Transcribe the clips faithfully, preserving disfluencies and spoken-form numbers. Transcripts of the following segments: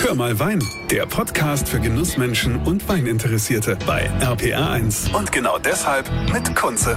Hör mal Wein, der Podcast für Genussmenschen und Weininteressierte bei R P R eins. Und genau deshalb mit Kunze.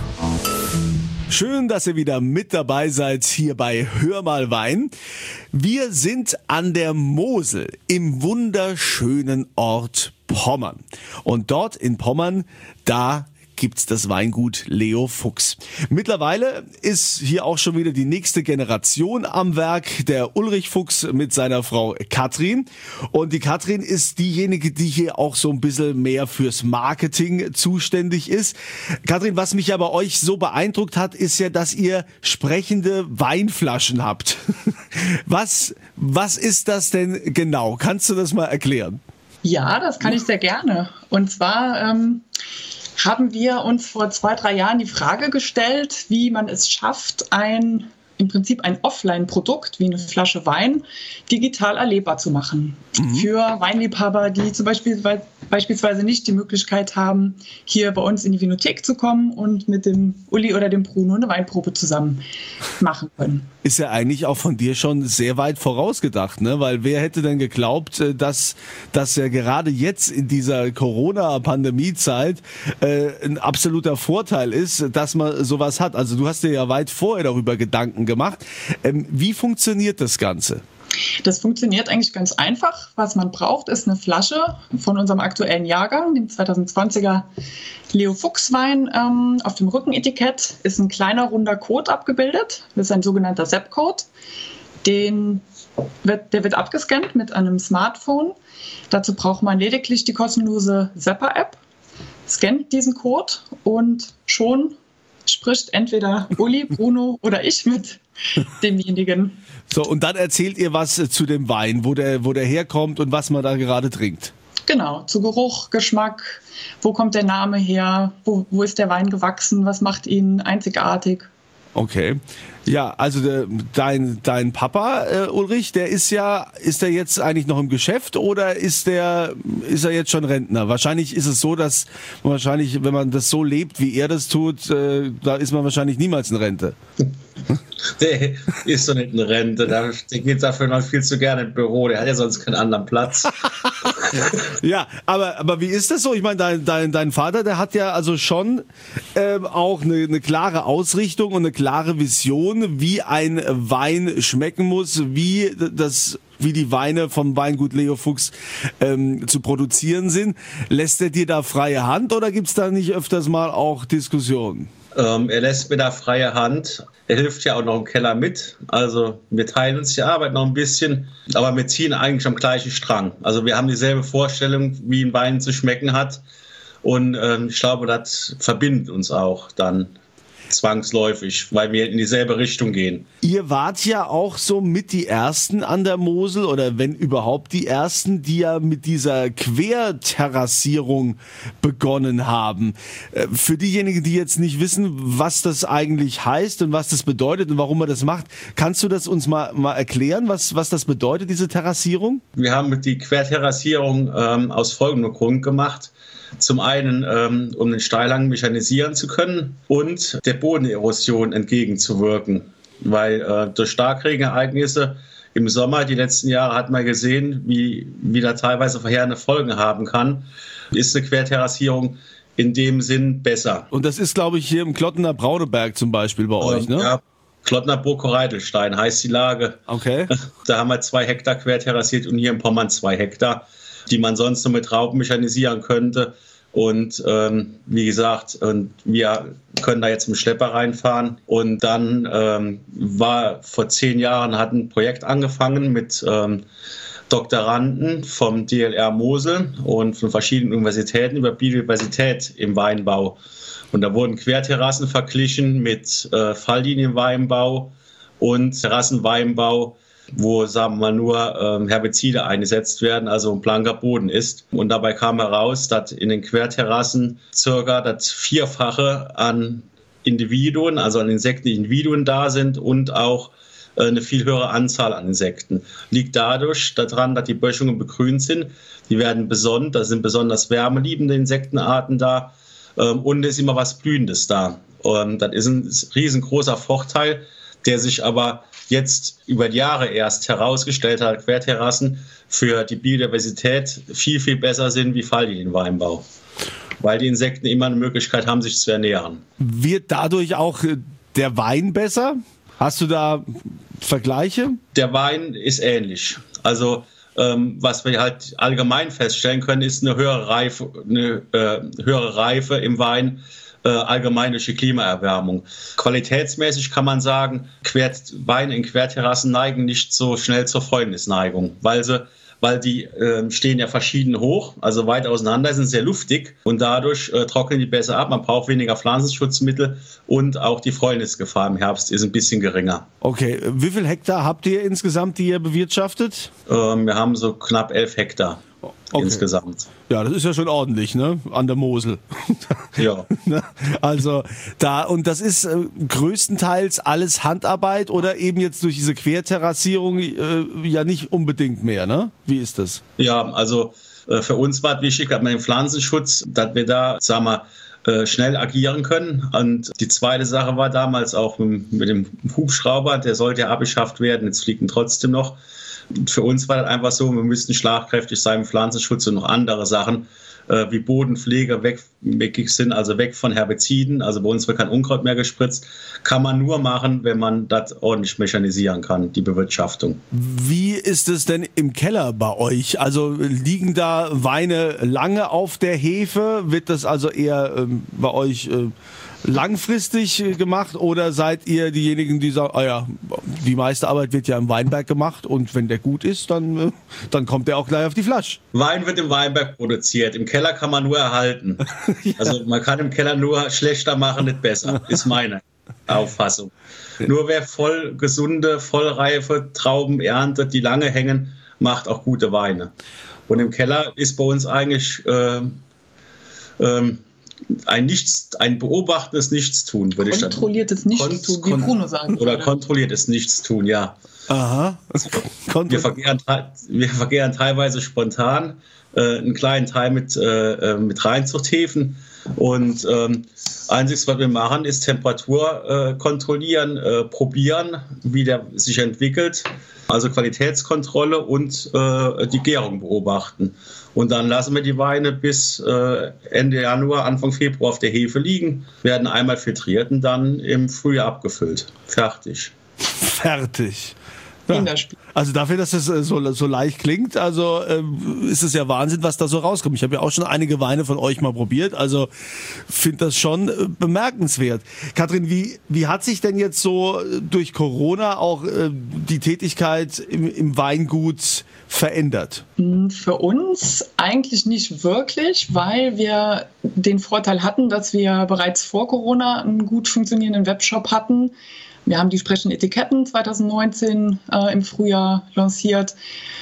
Schön, dass ihr wieder mit dabei seid hier bei Hör mal Wein. Wir sind an der Mosel im wunderschönen Ort Pommern. Und dort in Pommern, da gibt's das Weingut Leo Fuchs. Mittlerweile ist hier auch schon wieder die nächste Generation am Werk, der Ulrich Fuchs mit seiner Frau Katrin. Und die Katrin ist diejenige, die hier auch so ein bisschen mehr fürs Marketing zuständig ist. Katrin, was mich ja bei euch so beeindruckt hat, ist ja, dass ihr sprechende Weinflaschen habt. Was, was ist das denn genau? Kannst du das mal erklären? Ja, das kann ich sehr gerne. Und zwar ähm, haben wir uns vor zwei, drei Jahren die Frage gestellt, wie man es schafft, ein im Prinzip ein Offline-Produkt wie eine Flasche Wein digital erlebbar zu machen. Mhm. Für Weinliebhaber, die zum Beispiel beispielsweise nicht die Möglichkeit haben, hier bei uns in die Vinothek zu kommen und mit dem Uli oder dem Bruno eine Weinprobe zusammen machen können. Ist ja eigentlich auch von dir schon sehr weit vorausgedacht, ne? Weil wer hätte denn geglaubt, dass das ja gerade jetzt in dieser Corona-Pandemie-Zeit äh, ein absoluter Vorteil ist, dass man sowas hat. Also du hast dir ja weit vorher darüber Gedanken gemacht. Ähm, wie funktioniert das Ganze? Das funktioniert eigentlich ganz einfach. Was man braucht, ist eine Flasche von unserem aktuellen Jahrgang, dem zwanzig zwanziger Leo Fuchs Wein. Ähm, auf dem Rückenetikett ist ein kleiner runder Code abgebildet. Das ist ein sogenannter S E P-Code. Den wird, der wird abgescannt mit einem Smartphone. Dazu braucht man lediglich die kostenlose Zapper-App, scannt diesen Code und schon spricht entweder Uli, Bruno oder ich mit demjenigen. So, und dann erzählt ihr was zu dem Wein, wo der, wo der herkommt und was man da gerade trinkt. Genau, zu Geruch, Geschmack, wo kommt der Name her, wo, wo ist der Wein gewachsen, was macht ihn einzigartig. Okay. Ja, also der, dein dein Papa äh, Ulrich, der ist ja, ist der jetzt eigentlich noch im Geschäft oder ist der ist er jetzt schon Rentner? Wahrscheinlich ist es so, dass man wahrscheinlich, wenn man das so lebt, wie er das tut, äh, da ist man wahrscheinlich niemals in Rente. Der ist doch nicht in Rente, der geht dafür noch viel zu gerne im Büro, der hat ja sonst keinen anderen Platz. Ja, aber, aber wie ist das so? Ich meine, dein, dein, dein Vater, der hat ja also schon ähm, auch eine, eine klare Ausrichtung und eine klare Vision, wie ein Wein schmecken muss, wie das wie die Weine vom Weingut Leo Fuchs ähm, zu produzieren sind. Lässt er dir da freie Hand oder gibt's da nicht öfters mal auch Diskussionen? Ähm, er lässt mir da freie Hand. Er hilft ja auch noch im Keller mit. Also wir teilen uns die Arbeit noch ein bisschen, aber wir ziehen eigentlich am gleichen Strang. Also wir haben dieselbe Vorstellung, wie ein Wein zu schmecken hat. Und ähm, ich glaube, das verbindet uns auch dann zwangsläufig, weil wir in dieselbe Richtung gehen. Ihr wart ja auch so mit die Ersten an der Mosel oder wenn überhaupt die Ersten, die ja mit dieser Querterrassierung begonnen haben. Für diejenigen, die jetzt nicht wissen, was das eigentlich heißt und was das bedeutet und warum man das macht, kannst du das uns mal, mal erklären, was, was das bedeutet, diese Terrassierung? Wir haben die Querterrassierung ähm, aus folgendem Grund gemacht. Zum einen, ähm, um den Steilhang mechanisieren zu können und der Bodenerosion entgegenzuwirken. Weil äh, durch Starkregenereignisse im Sommer, die letzten Jahre, hat man gesehen, wie, wie da teilweise verheerende Folgen haben kann. Ist eine Querterrassierung in dem Sinn besser. Und das ist, glaube ich, hier im Klottener Brauneberg zum Beispiel bei euch, ne? Ja, Klottener Burg-Reitelstein heißt die Lage. Okay. Da haben wir zwei Hektar querterrassiert und hier in Pommern zwei Hektar, die man sonst nur mit Raupen mechanisieren könnte. Und ähm, wie gesagt, und wir können da jetzt mit dem Schlepper reinfahren. Und dann ähm, war vor zehn Jahren, hat ein Projekt angefangen mit ähm, Doktoranden vom D L R Mosel und von verschiedenen Universitäten über Biodiversität im Weinbau. Und da wurden Querterrassen verglichen mit äh, Falllinienweinbau und Terrassenweinbau, wo, sagen wir mal, nur ähm, Herbizide eingesetzt werden, also ein blanker Boden ist. Und dabei kam heraus, dass in den Querterrassen circa das Vierfache an Individuen, also an Insektenindividuen da sind und auch äh, eine viel höhere Anzahl an Insekten. Liegt dadurch daran, dass die Böschungen begrünt sind. Die werden besonders, da sind besonders wärmeliebende Insektenarten da ähm, und es ist immer was Blühendes da. Und das ist ein riesengroßer Vorteil, der sich aber jetzt über die Jahre erst herausgestellt hat, Querterrassen für die Biodiversität viel, viel besser sind wie Falllinienweinbau. Weil die Insekten immer eine Möglichkeit haben, sich zu ernähren. Wird dadurch auch der Wein besser? Hast du da Vergleiche? Der Wein ist ähnlich. Also ähm, was wir halt allgemein feststellen können, ist eine höhere Reife, eine, äh, höhere Reife im Wein, äh, allgemein durch die Klimaerwärmung. Qualitätsmäßig kann man sagen, Quer, Weine in Querterrassen neigen nicht so schnell zur Fäulnisneigung, weil sie weil die äh, stehen ja verschieden hoch, also weit auseinander, sind sehr luftig und dadurch äh, trocknen die besser ab. Man braucht weniger Pflanzenschutzmittel und auch die Fäulnisgefahr im Herbst ist ein bisschen geringer. Okay, wie viel Hektar habt ihr insgesamt, die ihr bewirtschaftet? Ähm, wir haben so knapp elf Hektar. Okay. Insgesamt. Ja, das ist ja schon ordentlich, ne? An der Mosel. Ja. Also da, und das ist äh, größtenteils alles Handarbeit oder eben jetzt durch diese Querterrassierung äh, ja nicht unbedingt mehr, ne? Wie ist das? Ja, also äh, für uns war es wichtig, dass man den Pflanzenschutz, dass wir da, sagen wir, äh, schnell agieren können. Und die zweite Sache war damals auch mit, mit dem Hubschrauber, der sollte ja abgeschafft werden, jetzt fliegt ihn trotzdem noch. Für uns war das einfach so, wir müssten schlagkräftig sein im Pflanzenschutz und noch andere Sachen äh, wie Bodenpflege weg, weg sind, also weg von Herbiziden. Also bei uns wird kein Unkraut mehr gespritzt. Kann man nur machen, wenn man das ordentlich mechanisieren kann, die Bewirtschaftung. Wie ist es denn im Keller bei euch? Also liegen da Weine lange auf der Hefe? Wird das also eher ähm, bei euch äh, langfristig gemacht oder seid ihr diejenigen, die sagen, ah ja, die meiste Arbeit wird ja im Weinberg gemacht und wenn der gut ist, dann, dann kommt der auch gleich auf die Flasche. Wein wird im Weinberg produziert, im Keller kann man nur erhalten. Ja. Also man kann im Keller nur schlechter machen, nicht besser, ist meine Auffassung. Nur wer voll gesunde, vollreife Trauben erntet, die lange hängen, macht auch gute Weine. Und im Keller ist bei uns eigentlich äh, ähm, Ein, Nichts, ein beobachtendes Nichtstun, würde ich sagen. Kontrolliertes Nichtstun, wie Bruno sagen Oder kontrolliertes Nichtstun, ja. Aha. Wir vergehren, wir vergehren teilweise spontan äh, einen kleinen Teil mit, äh, mit reinzuhefen. Und ähm, einziges, was wir machen, ist Temperatur äh, kontrollieren, äh, probieren, wie der sich entwickelt. Also Qualitätskontrolle und äh, die Gärung beobachten. Und dann lassen wir die Weine bis äh, Ende Januar, Anfang Februar auf der Hefe liegen, werden einmal filtriert und dann im Frühjahr abgefüllt. Fertig. Fertig. Ja. Also dafür, dass es so, so leicht klingt, also ähm, ist es ja Wahnsinn, was da so rauskommt. Ich habe ja auch schon einige Weine von euch mal probiert, also finde das schon äh, bemerkenswert. Katrin, wie, wie hat sich denn jetzt so durch Corona auch äh, die Tätigkeit im, im Weingut verändert? Für uns eigentlich nicht wirklich, weil wir den Vorteil hatten, dass wir bereits vor Corona einen gut funktionierenden Webshop hatten. Wir haben die sprechenden Etiketten zwanzig neunzehn äh, im Frühjahr lanciert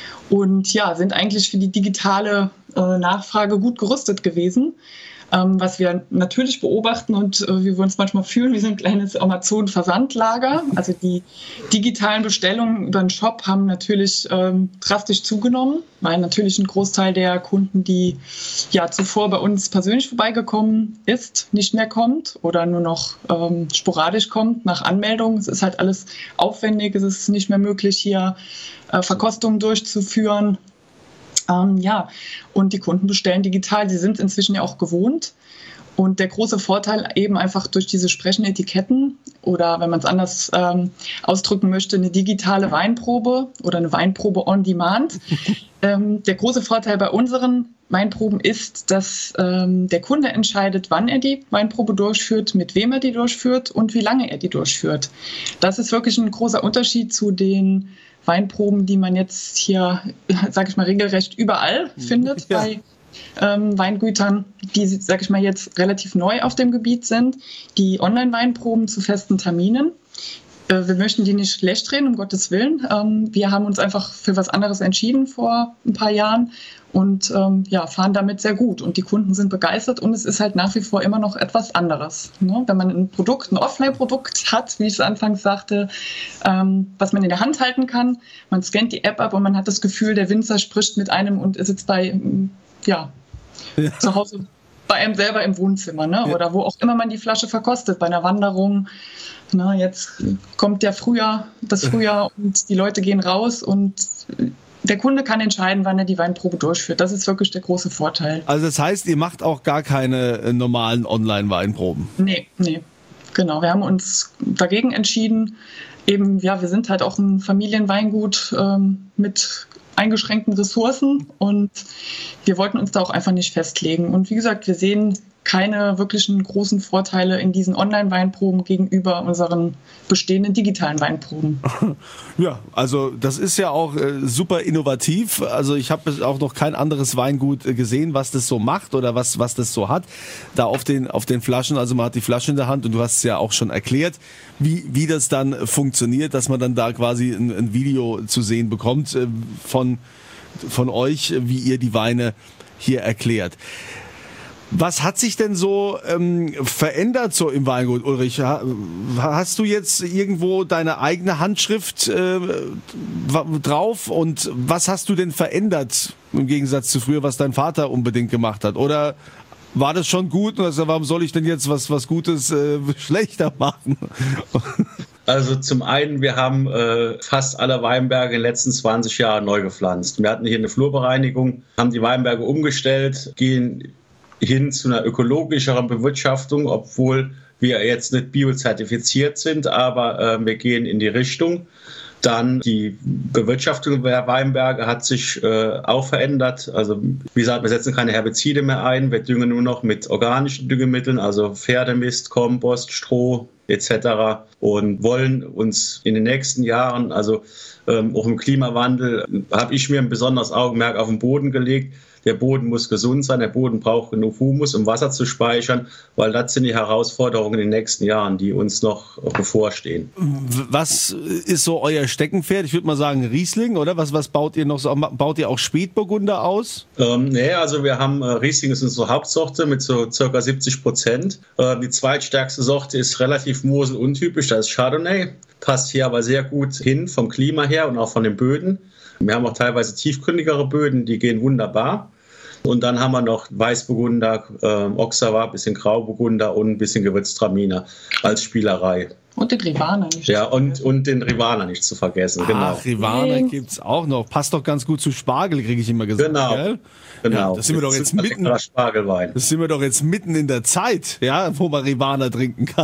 und ja, sind eigentlich für die digitale äh, Nachfrage gut gerüstet gewesen. Ähm, was wir natürlich beobachten und äh, wie wir uns manchmal fühlen, wie so ein kleines Amazon-Versandlager. Also die digitalen Bestellungen über den Shop haben natürlich ähm, drastisch zugenommen, weil natürlich ein Großteil der Kunden, die ja zuvor bei uns persönlich vorbeigekommen ist, nicht mehr kommt oder nur noch ähm, sporadisch kommt nach Anmeldung. Es ist halt alles aufwendig, es ist nicht mehr möglich, hier äh, Verkostungen durchzuführen. Ähm, ja, und die Kunden bestellen digital. Sie sind es inzwischen ja auch gewohnt. Und der große Vorteil eben einfach durch diese sprechenden Etiketten oder, wenn man es anders ähm, ausdrücken möchte, eine digitale Weinprobe oder eine Weinprobe on demand. ähm, der große Vorteil bei unseren Weinproben ist, dass ähm, der Kunde entscheidet, wann er die Weinprobe durchführt, mit wem er die durchführt und wie lange er die durchführt. Das ist wirklich ein großer Unterschied zu den Weinproben, die man jetzt hier, sage ich mal, regelrecht überall findet ja. bei ähm, Weingütern, die, sage ich mal, jetzt relativ neu auf dem Gebiet sind. Die Online-Weinproben zu festen Terminen. Äh, wir möchten die nicht schlecht reden, um Gottes Willen. Ähm, wir haben uns einfach für was anderes entschieden vor ein paar Jahren und ähm, ja, fahren damit sehr gut. Und die Kunden sind begeistert und es ist halt nach wie vor immer noch etwas anderes. Ne? Wenn man ein Produkt, ein Offline-Produkt hat, wie ich es anfangs sagte, ähm, was man in der Hand halten kann, man scannt die App ab und man hat das Gefühl, der Winzer spricht mit einem und ist jetzt bei, ja, ja. zu Hause bei einem selber im Wohnzimmer, ne? Ja. Oder wo auch immer man die Flasche verkostet, bei einer Wanderung, Na, jetzt kommt der Frühjahr, das Frühjahr und die Leute gehen raus und der Kunde kann entscheiden, wann er die Weinprobe durchführt. Das ist wirklich der große Vorteil. Also das heißt, ihr macht auch gar keine äh, normalen Online-Weinproben? Nee, nee. Genau, wir haben uns dagegen entschieden. Eben, ja, wir sind halt auch ein Familienweingut ähm, mit eingeschränkten Ressourcen und wir wollten uns da auch einfach nicht festlegen. Und wie gesagt, wir sehen keine wirklichen großen Vorteile in diesen Online-Weinproben gegenüber unseren bestehenden digitalen Weinproben. Ja, also das ist ja auch äh, super innovativ. Also ich habe auch noch kein anderes Weingut äh, gesehen, was das so macht oder was, was das so hat. Da auf den, auf den Flaschen, also man hat die Flasche in der Hand und du hast es ja auch schon erklärt, wie, wie das dann funktioniert, dass man dann da quasi ein, ein Video zu sehen bekommt äh, von, von euch, wie ihr die Weine hier erklärt. Was hat sich denn so ähm, verändert so im Weingut, Ulrich? Hast du jetzt irgendwo deine eigene Handschrift äh, drauf und was hast du denn verändert im Gegensatz zu früher, was dein Vater unbedingt gemacht hat? Oder war das schon gut und also, warum soll ich denn jetzt was, was Gutes äh, schlechter machen? Also zum einen, wir haben äh, fast alle Weinberge in den letzten zwanzig Jahren neu gepflanzt. Wir hatten hier eine Flurbereinigung, haben die Weinberge umgestellt, gehen hin zu einer ökologischeren Bewirtschaftung, obwohl wir jetzt nicht biozertifiziert sind, aber äh, wir gehen in die Richtung. Dann die Bewirtschaftung der Weinberge hat sich äh, auch verändert. Also wie gesagt, wir setzen keine Herbizide mehr ein, wir düngen nur noch mit organischen Düngemitteln, also Pferdemist, Kompost, Stroh et cetera. Und wollen uns in den nächsten Jahren, also ähm, auch im Klimawandel, habe ich mir ein besonderes Augenmerk auf den Boden gelegt. Der Boden muss gesund sein, der Boden braucht genug Humus, um Wasser zu speichern, weil das sind die Herausforderungen in den nächsten Jahren, die uns noch bevorstehen. Was ist so euer Steckenpferd? Ich würde mal sagen Riesling, oder? Was, was baut ihr noch so? Baut ihr auch Spätburgunder aus? Ähm, nee, also wir haben, äh, Riesling ist unsere Hauptsorte mit so circa siebzig Prozent. Äh, die zweitstärkste Sorte ist relativ moseluntypisch, das ist Chardonnay. Passt hier aber sehr gut hin vom Klima her und auch von den Böden. Wir haben auch teilweise tiefgründigere Böden, die gehen wunderbar. Und dann haben wir noch Weißburgunder, äh, Auxerrois, ein bisschen Grauburgunder und ein bisschen Gewürztraminer als Spielerei. Und den Rivaner nicht. Ja, und, und den Rivaner nicht zu vergessen. Genau. Ach, Rivaner gibt's auch noch. Passt doch ganz gut zu Spargel, kriege ich immer gesagt. Genau. Gell? Genau. Ja, das sind wir doch jetzt mitten. Spargelwein. Das sind wir doch jetzt mitten in der Zeit, ja, wo man Rivaner trinken kann.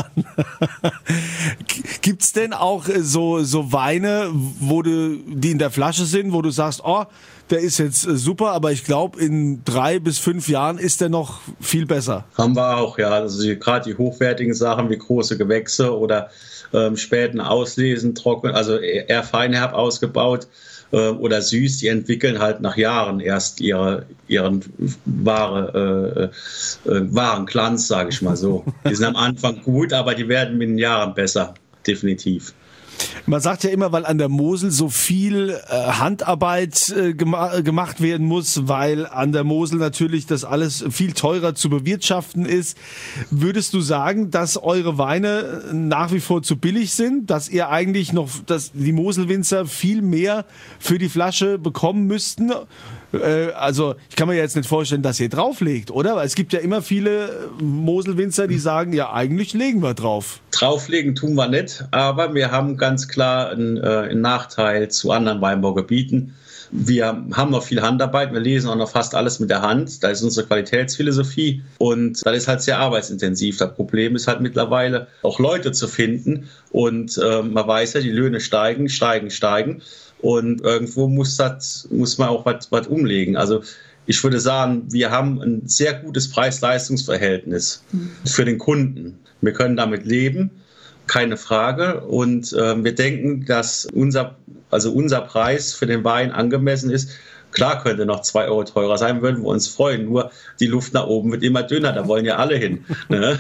Gibt's denn auch so so Weine, wo du die in der Flasche sind, wo du sagst, oh, der ist jetzt super, aber ich glaube, in drei bis fünf Jahren ist der noch viel besser. Haben wir auch, ja. Also gerade die hochwertigen Sachen wie große Gewächse oder ähm, späten Auslesen, trocken, also eher feinherb ausgebaut äh, oder süß, die entwickeln halt nach Jahren erst ihre, ihren wahre, äh, äh, wahren Glanz, sage ich mal so. Die sind am Anfang gut, aber die werden mit den Jahren besser, definitiv. Man sagt ja immer, weil an der Mosel so viel äh, Handarbeit äh, gema- gemacht werden muss, weil an der Mosel natürlich das alles viel teurer zu bewirtschaften ist. Würdest du sagen, dass eure Weine nach wie vor zu billig sind, dass ihr eigentlich noch, dass die Moselwinzer viel mehr für die Flasche bekommen müssten? Äh, also ich kann mir jetzt nicht vorstellen, dass ihr drauflegt, oder? Weil es gibt ja immer viele Moselwinzer, die sagen, ja eigentlich legen wir drauf. Drauflegen tun wir nicht, aber wir haben ganz klar einen, äh, einen Nachteil zu anderen Weinbaugebieten. Wir haben noch viel Handarbeit, wir lesen auch noch fast alles mit der Hand. Da ist unsere Qualitätsphilosophie und das ist halt sehr arbeitsintensiv. Das Problem ist halt mittlerweile auch Leute zu finden und äh, man weiß ja, die Löhne steigen, steigen, steigen und irgendwo muss, das, muss man auch was, was umlegen. Also ich würde sagen, wir haben ein sehr gutes Preis-Leistungs-Verhältnis mhm. für den Kunden. Wir können damit leben, keine Frage. Und äh, wir denken, dass unser, also unser Preis für den Wein angemessen ist. Klar könnte noch zwei Euro teurer sein, würden wir uns freuen. Nur die Luft nach oben wird immer dünner, da wollen ja alle hin. Ne?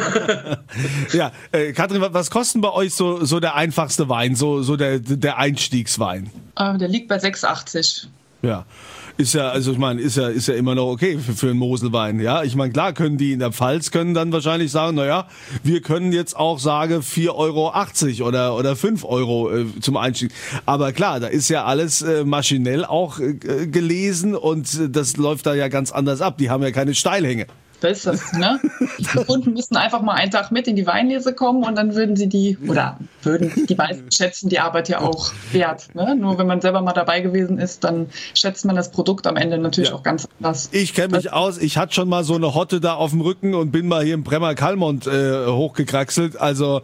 Ja, äh, Katrin, was kostet bei euch so, so der einfachste Wein, so, so der, der Einstiegswein? Äh, der liegt bei sechs achtzig. Ja. Ist ja, also ich meine, ist ja, ist ja immer noch okay für, für einen Moselwein, ja. Ich meine, klar können die in der Pfalz können dann wahrscheinlich sagen, naja, wir können jetzt auch sagen vier Euro achtzig oder, oder fünf Euro äh, zum Einstieg. Aber klar, da ist ja alles äh, maschinell auch äh, gelesen und äh, das läuft da ja ganz anders ab. Die haben ja keine Steilhänge. Das ist das, ne? Die Kunden müssen einfach mal einen Tag mit in die Weinlese kommen und dann würden sie die, oder würden die meisten schätzen die Arbeit ja auch wert. Ne? Nur wenn man selber mal dabei gewesen ist, dann schätzt man das Produkt am Ende natürlich ja auch ganz anders. Ich kenne mich aus, ich hatte schon mal so eine Hotte da auf dem Rücken und bin mal hier im Bremmer Kalmont äh, hochgekraxelt. Also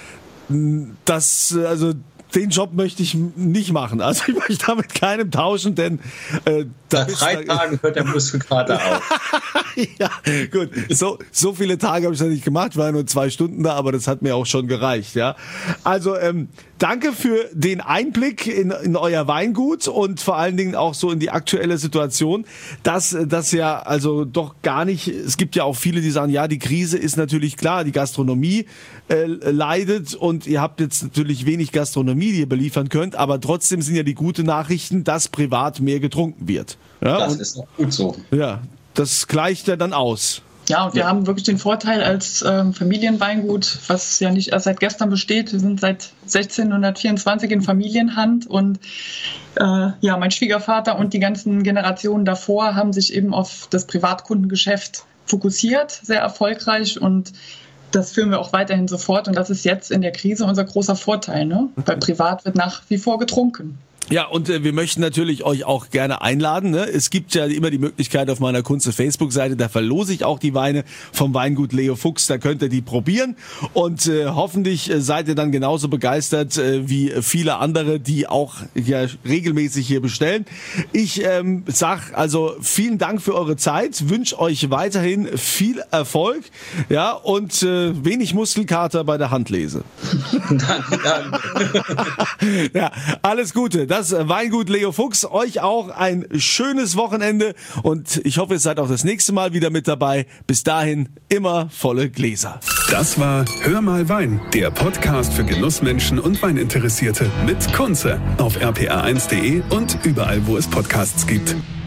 das, also den Job möchte ich nicht machen. Also ich möchte damit keinem tauschen, denn äh, nach drei da, Tagen hört der Muskelkater auf. Ja, gut. So, so viele Tage habe ich das nicht gemacht. Ich war nur zwei Stunden da, aber das hat mir auch schon gereicht. Ja. Also ähm, danke für den Einblick in, in euer Weingut und vor allen Dingen auch so in die aktuelle Situation, dass das ja also doch gar nicht, es gibt ja auch viele, die sagen, ja, die Krise ist natürlich klar, die Gastronomie äh, leidet und ihr habt jetzt natürlich wenig Gastronomie, die ihr beliefern könnt, aber trotzdem sind ja die guten Nachrichten, dass privat mehr getrunken wird. Ja, das und, ist auch gut so. Ja, das gleicht ja dann aus. Ja, und wir ja. haben wirklich den Vorteil als ähm, Familienweingut, was ja nicht erst seit gestern besteht. Wir sind seit sechzehnhundertvierundzwanzig in Familienhand und äh, ja, mein Schwiegervater und die ganzen Generationen davor haben sich eben auf das Privatkundengeschäft fokussiert, sehr erfolgreich, und das führen wir auch weiterhin so fort. Und das ist jetzt in der Krise unser großer Vorteil, ne? Weil privat wird nach wie vor getrunken. Ja, und äh, wir möchten natürlich euch auch gerne einladen. Ne? Es gibt ja immer die Möglichkeit auf meiner Kunze Facebook-Seite, da verlose ich auch die Weine vom Weingut Leo Fuchs, da könnt ihr die probieren und äh, hoffentlich äh, seid ihr dann genauso begeistert äh, wie viele andere, die auch ja regelmäßig hier bestellen. Ich ähm, sag also vielen Dank für eure Zeit, wünsche euch weiterhin viel Erfolg, ja, und äh, wenig Muskelkater bei der Handlese. Danke, danke. Ja, alles Gute. Das Weingut Leo Fuchs, euch auch ein schönes Wochenende und ich hoffe, ihr seid auch das nächste Mal wieder mit dabei. Bis dahin immer volle Gläser. Das war Hör mal Wein, der Podcast für Genussmenschen und Weininteressierte mit Kunze auf r p r eins punkt de und überall, wo es Podcasts gibt.